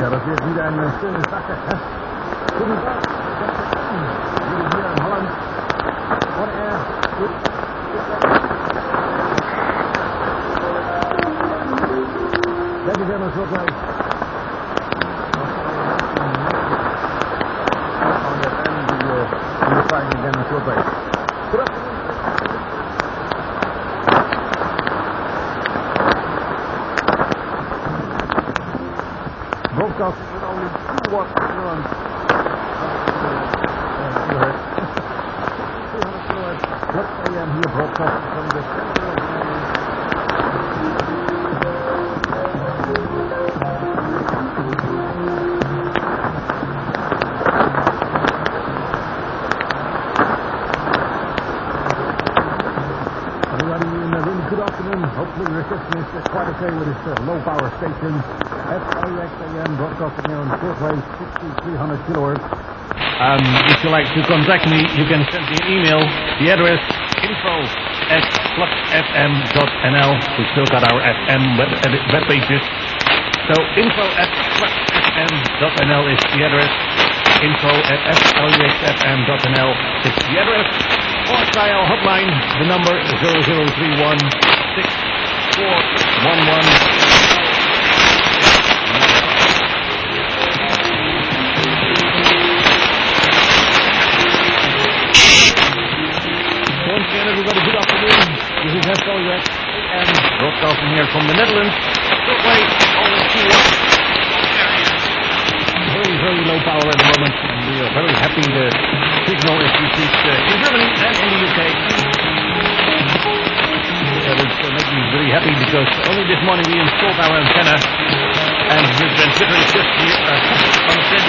dat is weer een stille zakken. Goedendag. Jullie hier in Holland. On air. Dat is helemaal zo blij. Broadcast with only 2 watts runs. 200 kilohertz. Flux AM here broadcasting from the center of good afternoon. Hopefully the reception is quite okay with this low power station. FAX AM broadcasting here on shortwave 6300 kilohertz. If you like to contact me, you can send me an email. The address info@fluxfm.nl. We've still got our FM web pages. So info@fluxfm.nl is the address. info@fluxfm.nl is the address. Or try our hotline, the number 0031 6411. Once again, everybody, good afternoon. This is FLX AM, broadcasting here from the Netherlands. Shortwave, only 2 watts. Very, very low power at the moment, and we are very happy the signal is received in Germany and in the UK. That is making me very happy because only this morning we installed our antenna, and we've been twittering just here on the